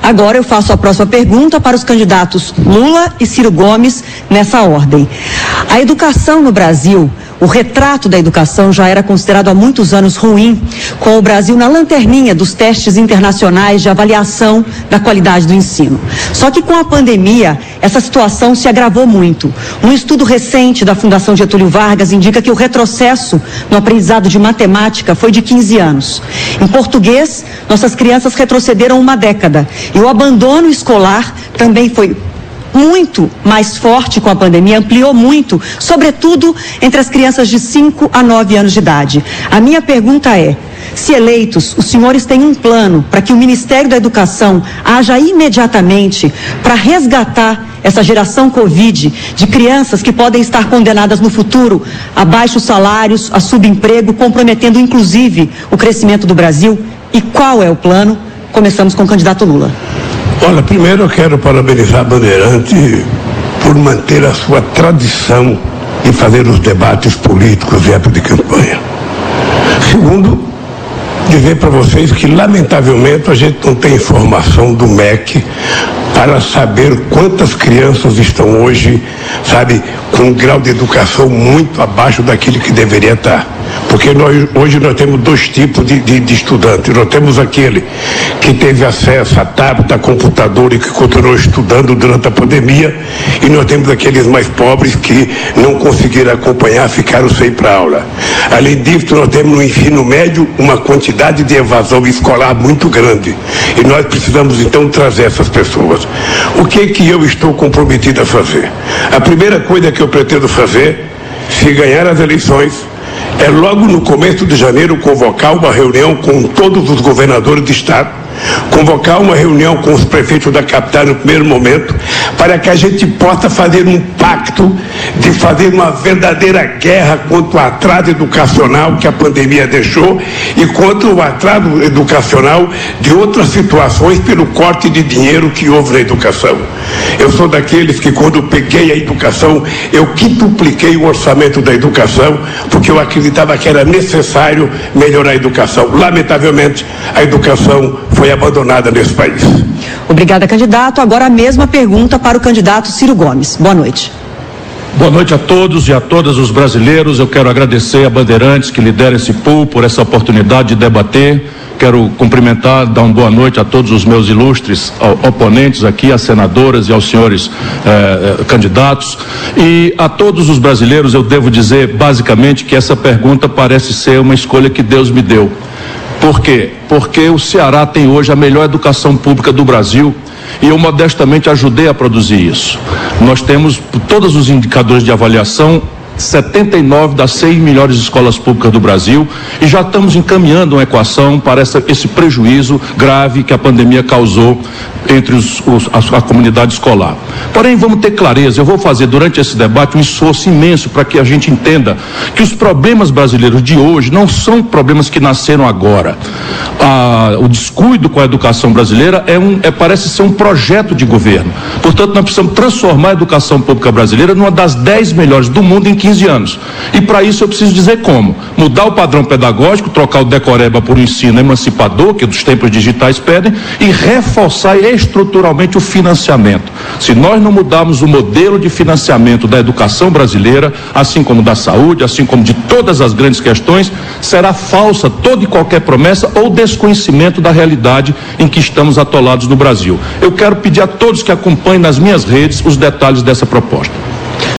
Agora eu faço a próxima pergunta para os candidatos Lula e Ciro Gomes, nessa ordem. A educação no Brasil, o retrato da educação já era considerado há muitos anos ruim, com o Brasil na lanterninha dos testes internacionais de avaliação da qualidade do ensino. Só que com a pandemia, essa situação se agravou muito. Um estudo recente da Fundação Getúlio Vargas indica que o retrocesso no aprendizado de matemática foi de 15 anos. Em português, nossas crianças retrocederam uma década. E o abandono escolar também foi muito mais forte com a pandemia, ampliou muito, sobretudo entre as crianças de 5 a 9 anos de idade. A minha pergunta é: se eleitos, os senhores têm um plano para que o Ministério da Educação haja imediatamente para resgatar essa geração Covid de crianças que podem estar condenadas no futuro a baixos salários, a subemprego, comprometendo inclusive o crescimento do Brasil? E qual é o plano? Começamos com o candidato Lula. Olha, primeiro eu quero parabenizar a Bandeirante por manter a sua tradição de fazer os debates políticos em época de campanha. Segundo, dizer para vocês que, lamentavelmente, a gente não tem informação do MEC para saber quantas crianças estão hoje, sabe, com um grau de educação muito abaixo daquele que deveria estar. Porque hoje nós temos dois tipos de estudantes. Nós temos aquele que teve acesso a tablet, a computador e que continuou estudando durante a pandemia, e nós temos aqueles mais pobres que não conseguiram acompanhar, ficaram sem ir para a aula. Além disso, nós temos no ensino médio uma quantidade de evasão escolar muito grande, e nós precisamos então trazer essas pessoas. O que eu estou comprometido a fazer? A primeira coisa que eu pretendo fazer, se ganhar as eleições, é logo no começo de janeiro convocar uma reunião com todos os governadores de estado, convocar uma reunião com os prefeitos da capital no primeiro momento, para que a gente possa fazer um pacto de fazer uma verdadeira guerra contra o atraso educacional que a pandemia deixou e contra o atraso educacional de outras situações pelo corte de dinheiro que houve na educação. Eu sou daqueles que, quando peguei a educação, eu quintupliquei o orçamento da educação, porque eu acreditava que era necessário melhorar a educação. Lamentavelmente, a educação foi abandonada nesse país. Obrigada, candidato. Agora a mesma pergunta para o candidato Ciro Gomes. Boa noite. Boa noite a todos e a todas os brasileiros. Eu quero agradecer a Bandeirantes que lidera esse pool por essa oportunidade de debater. Quero cumprimentar, dar uma boa noite a todos os meus ilustres oponentes aqui, às senadoras e aos senhores candidatos. E a todos os brasileiros eu devo dizer basicamente que essa pergunta parece ser uma escolha que Deus me deu. Por quê? Porque o Ceará tem hoje a melhor educação pública do Brasil e eu modestamente ajudei a produzir isso. Nós temos todos os indicadores de avaliação, 79 das 100 melhores escolas públicas do Brasil, e já estamos encaminhando uma equação para esse prejuízo grave que a pandemia causou entre a comunidade escolar. Porém, vamos ter clareza, eu vou fazer durante esse debate um esforço imenso para que a gente entenda que os problemas brasileiros de hoje não são problemas que nasceram agora. O descuido com a educação brasileira parece ser um projeto de governo. Portanto, nós precisamos transformar a educação pública brasileira numa das 10 melhores do mundo em 15 anos. E para isso eu preciso dizer como. Mudar o padrão pedagógico, trocar o decoreba por um ensino emancipador, que os tempos digitais pedem, e reforçar estruturalmente o financiamento. Se nós não mudarmos o modelo de financiamento da educação brasileira, assim como da saúde, assim como de todas as grandes questões, será falsa toda e qualquer promessa ou desconhecimento da realidade em que estamos atolados no Brasil. Eu quero pedir a todos que acompanhem nas minhas redes os detalhes dessa proposta.